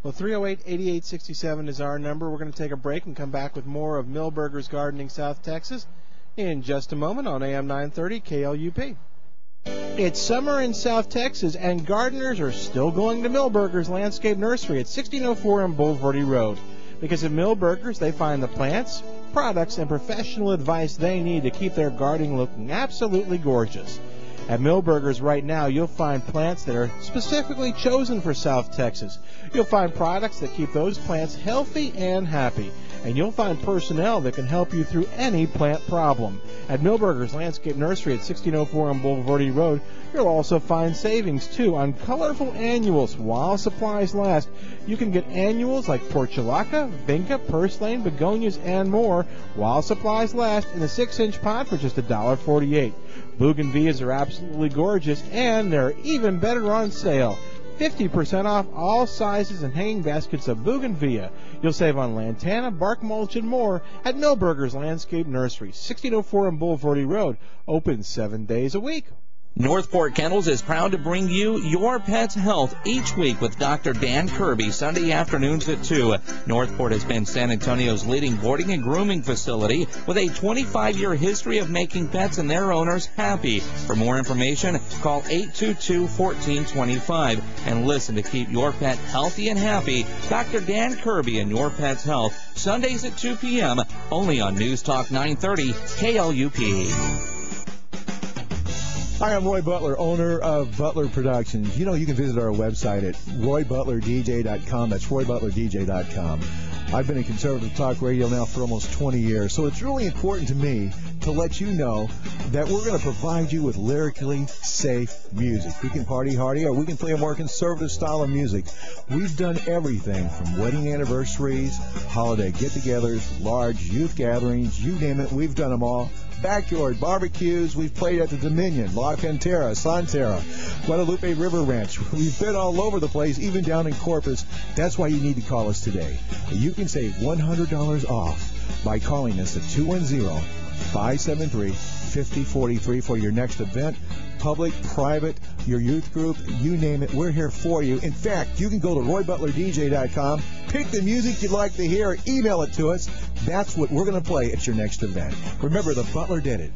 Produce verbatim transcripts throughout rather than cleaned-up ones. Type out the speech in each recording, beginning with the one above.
Well, three oh eight, eighty-eight sixty-seven is our number. We're going to take a break and come back with more of Milberger's Gardening South Texas in just a moment on A M nine thirty K L U P. It's summer in South Texas, and gardeners are still going to Milberger's Landscape Nursery at sixteen oh four on Boulevardy Road. Because at Milberger's, they find the plants, products, and professional advice they need to keep their gardening looking absolutely gorgeous. At Milberger's right now, you'll find plants that are specifically chosen for South Texas. You'll find products that keep those plants healthy and happy. And you'll find personnel that can help you through any plant problem. At Milberger's Landscape Nursery at sixteen oh four on Boulevardy Road, you'll also find savings, too, on colorful annuals while supplies last. You can get annuals like portulaca, vinca, purslane, begonias, and more while supplies last in a six-inch pot for just one dollar forty-eight. Bougainvilleas are absolutely gorgeous, and they're even better on sale. fifty percent off all sizes and hanging baskets of bougainvillea. You'll save on lantana, bark mulch, and more at Milberger's Landscape Nursery, sixteen oh four on Boulevardy Road, open seven days a week. Northport Kennels is proud to bring you Your Pet's Health each week with Doctor Dan Kirby, Sunday afternoons at two. Northport has been San Antonio's leading boarding and grooming facility with a twenty-five year history of making pets and their owners happy. For more information, call eight two two, one four two five and listen to keep your pet healthy and happy. Doctor Dan Kirby and Your Pet's Health, Sundays at two p.m., only on News Talk nine thirty K L U P. Hi, I'm Roy Butler, owner of Butler Productions. You know, you can visit our website at roy butler d j dot com. That's roy butler d j dot com. I've been in conservative talk radio now for almost twenty years, so it's really important to me to let you know that we're going to provide you with lyrically safe music. We can party hardy, or we can play a more conservative style of music. We've done everything from wedding anniversaries, holiday get-togethers, large youth gatherings, you name it, we've done them all. Backyard barbecues, we've played at the Dominion, La Cantera, Santerra, Guadalupe River Ranch. We've been all over the place, even down in Corpus. That's why you need to call us today. You can save one hundred dollars off by calling us at two one zero, five seven three, five zero four three for your next event, public, private, your youth group, you name it, we're here for you. In fact, you can go to roy butler d j dot com, pick the music you'd like to hear, email it to us. That's what we're going to play at your next event. Remember, the Butler did it.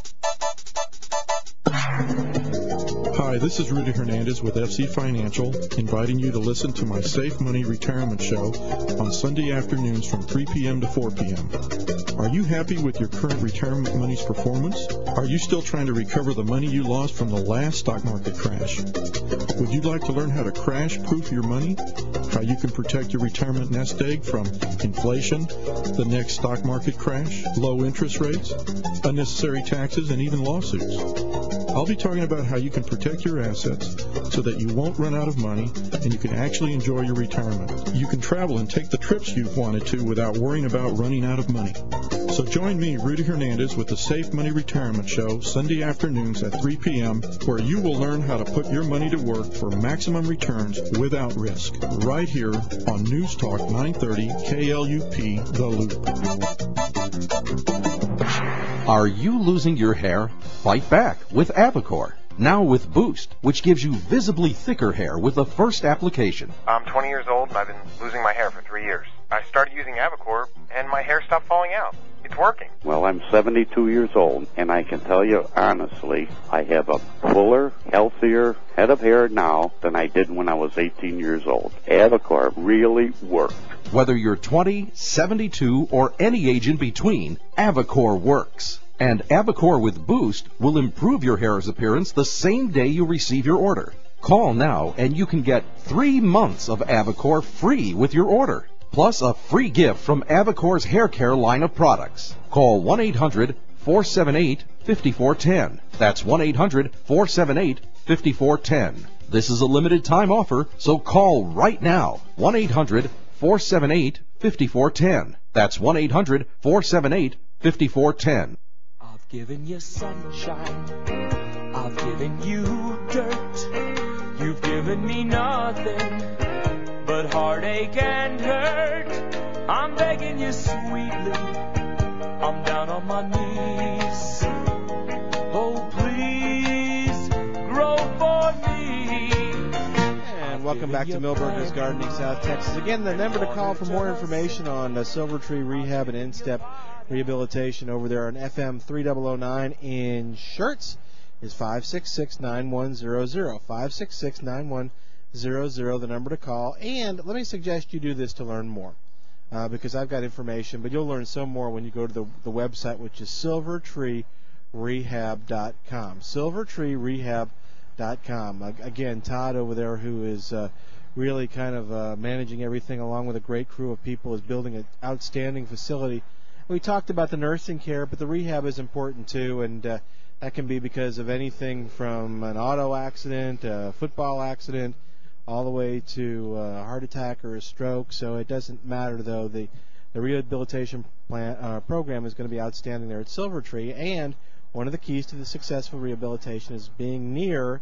Hi, this is Rudy Hernandez with F C Financial, inviting you to listen to my Safe Money Retirement Show on Sunday afternoons from three p.m. to four p.m. Are you happy with your current retirement money's performance? Are you still trying to recover the money you lost from the last stock market crash? Would you like to learn how to crash-proof your money? How you can protect your retirement nest egg from inflation, the next stock market crash, low interest rates, unnecessary taxes, and even lawsuits? I'll be talking about how you can protect your assets so that you won't run out of money and you can actually enjoy your retirement. You can travel and take the trips you've wanted to without worrying about running out of money. So join me, Rudy Hernandez, with the Safe Money Retirement Show, Sunday afternoons at three p.m., where you will learn how to put your money to work for maximum returns without risk. Right here on News Talk nine thirty K L U P, The Loop. Are you losing your hair? Fight back with Avocor. Now with Boost, which gives you visibly thicker hair with the first application. I'm twenty years old and I've been losing my hair for three years. I started using Avocor and my hair stopped falling out. It's working. Well, I'm seventy-two years old, and I can tell you honestly, I have a fuller, healthier head of hair now than I did when I was eighteen years old. Avocor really worked. Whether you're twenty, seventy-two, or any age in between, Avocor works. And Avocor with Boost will improve your hair's appearance the same day you receive your order. Call now and you can get three months of Avocor free with your order, plus a free gift from Avocor's hair care line of products. Call one eight hundred, four seven eight, five four one zero. That's one eight hundred, four seven eight, five four one zero. This is a limited time offer, so call right now. one eight hundred, four seven eight, five four one zero. That's one eight hundred, four seven eight, five four one zero. I've given you sunshine, I've given you dirt, you've given me nothing but heartache and hurt. I'm begging you sweetly, I'm down on my knees, oh please grow for me. And Welcome back to Milberger's Gardening, South Texas. Again, the number to call for more information on uh, Silver Tree Rehab and In-Step Rehabilitation over there on F M three thousand nine in Schertz is five six six, nine one zero zero. five six six, nine one zero zero, the number to call. And let me suggest you do this to learn more, uh, because I've got information, but you'll learn some more when you go to the, the website, which is silver tree rehab dot com. silver tree rehab dot com. Uh, again, Todd over there, who is uh, really kind of uh, managing everything along with a great crew of people, is building an outstanding facility. We talked about the nursing care, but the rehab is important too, and uh, that can be because of anything from an auto accident, a football accident, all the way to a heart attack or a stroke. So it doesn't matter, though. The, the rehabilitation plan, uh, program is going to be outstanding there at Silver Tree, and one of the keys to the successful rehabilitation is being near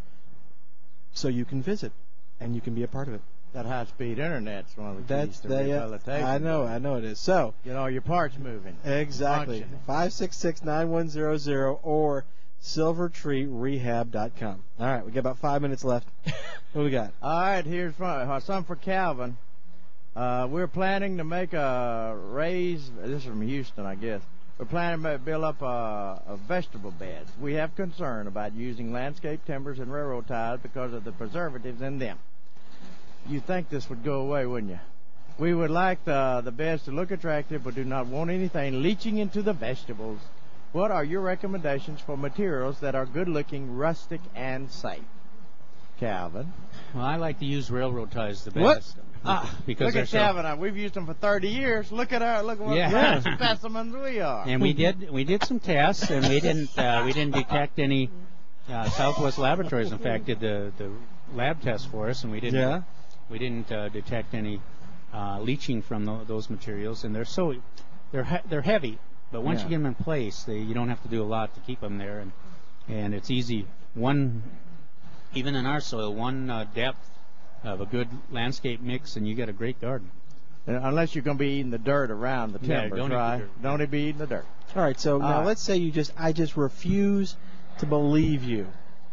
so you can visit and you can be a part of it. That high-speed Internet's one of the keys That's to the, rehabilitation. I know, I know it is. So get all your parts moving. Exactly. five six six, nine one zero zero or silver tree rehab dot com. All right, we got about five minutes left. What do we got? All right, here's from, uh, some for Calvin. Uh, we're planning to make a raise. This is from Houston, I guess. We're planning to build up a, a vegetable beds. We have concern about using landscape timbers and railroad ties because of the preservatives in them. You'd think this would go away, wouldn't you? We would like the, the beds to look attractive, but do not want anything leaching into the vegetables. What are your recommendations for materials that are good-looking, rustic, and safe? Calvin? Well, I like to use railroad ties the best. What? Ah, because look they're at so, Calvin. We've used them for thirty years. Look at our look at what yeah. specimens we are. And we did we did some tests, and we didn't uh, we didn't detect any. Uh, Southwest Laboratories, in fact, did the, the lab test for us, and we didn't yeah. we didn't uh, detect any uh, leaching from the, those materials. And they're so they're he- they're heavy, but once Yeah. you get them in place, they, you don't have to do a lot to keep them there, and and it's easy. One even in our soil, one uh, depth of a good landscape mix, and you get a great garden. And unless you're going to be eating the dirt around the Yeah, timbers, don't eat the right? dirt. Don't be eating the dirt. All right, so now Uh, let's say you just, I just refuse to believe you.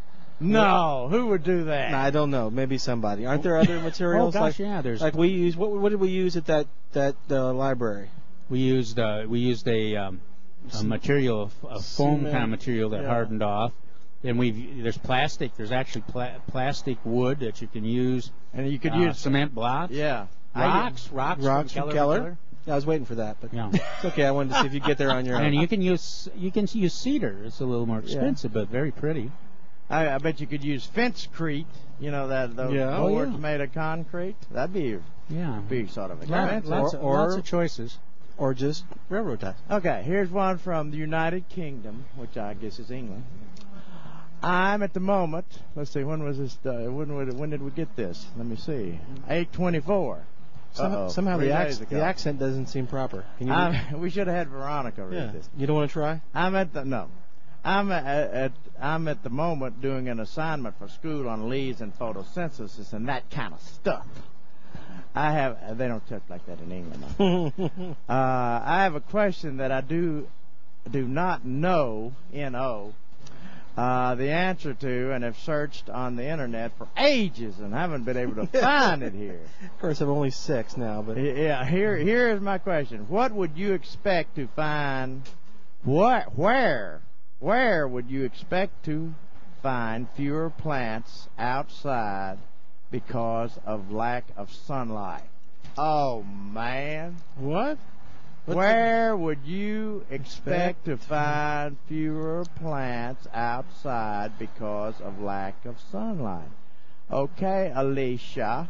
No, who would do that? I don't know. Maybe somebody. Aren't there other materials? Oh gosh, like, yeah. There's like we use. What, what did we use at that that uh, library? we used uh, we used a, um, a material, a foam Cement. kind of material that Yeah. hardened off. And we've there's plastic. There's actually pla- plastic wood that you can use. And you could uh, use cement blocks. Yeah. Rocks, rocks, Rocks from from Keller. Keller. Yeah, I was waiting for that, but Yeah. it's okay. I wanted to see if you get there on your own. And you can use you can use cedar. It's a little more expensive, but very pretty. I, I bet you could use fenccrete. You know that those Yeah. Oh, boards yeah. made of concrete. That'd be Yeah. be sort of Lot- expensive. lots, Or- of, or- lots of choices. Or just railroad ties. Okay, here's one from the United Kingdom, which I guess is England. I'm at the moment. Let's see. When was this? Uh, when would, when did we get this? Let me see. eight twenty-four. Some, Uh-oh, somehow three the, days ac- ago. the accent doesn't seem proper. Can you? do- I'm, we should have had Veronica read yeah. this. You don't want to try? I'm at the no. I'm at, at I'm at the moment doing an assignment for school on leaves and photosynthesis and that kind of stuff. I have. They don't talk like that in England. though. uh, I have a question that I do do not know. N-O. Uh, the answer to, and have searched on the internet for ages and haven't been able to find it here. Of course, I'm only six now, but Yeah, here here is my question. What would you expect to find? What where where would you expect to find fewer plants outside because of lack of sunlight? Oh man. what? What's Where would you expect to find fewer plants outside because of lack of sunlight? Okay, Alicia.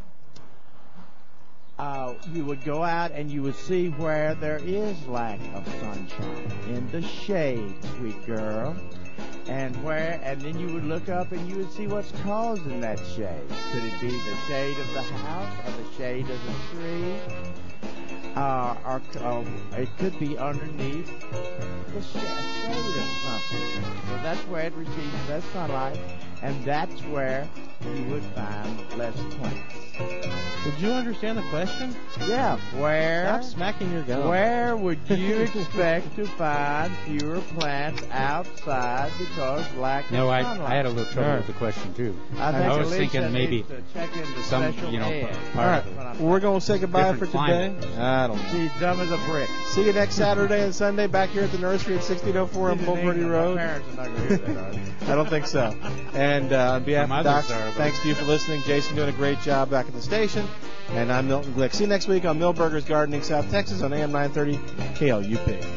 Uh, you would go out and you would see where there is lack of sunshine. In the shade, sweet girl. And where, and then you would look up and you would see what's causing that shade. Could it be the shade of the house or the shade of the tree? Uh, or uh, it could be underneath the sh- shade of something. So that's where it receives less sunlight, and that's where you would find less plants. Did you understand the question? Yeah, where? Stop smacking your gum. Where would you expect to find fewer plants outside because lack No, of I sunlight? I had a little trouble Sure. with the question too. I, think I was Alicia thinking maybe needs to check into some, special you know, ed. part All right, of it. well, we're going to say goodbye for Different today. climate. I don't know. She's dumb as a brick. See you next Saturday and Sunday back here at the nursery at sixteen oh four on She's in Bulverde England. My Road. parents are not going to hear that, are they? I don't think so. And uh, on behalf My of Doc, mothers are, but- thanks to you for listening. Jason doing a great job back at the station. And I'm Milton Glick. See you next week on Millburgers Gardening South Texas on A M nine thirty K L U P.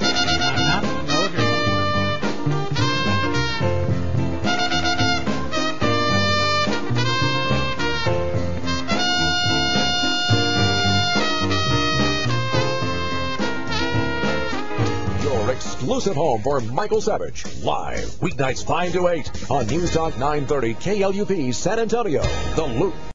Your exclusive home for Michael Savage. Live, weeknights five to eight on News Talk nine thirty K L U P San Antonio. The Loop.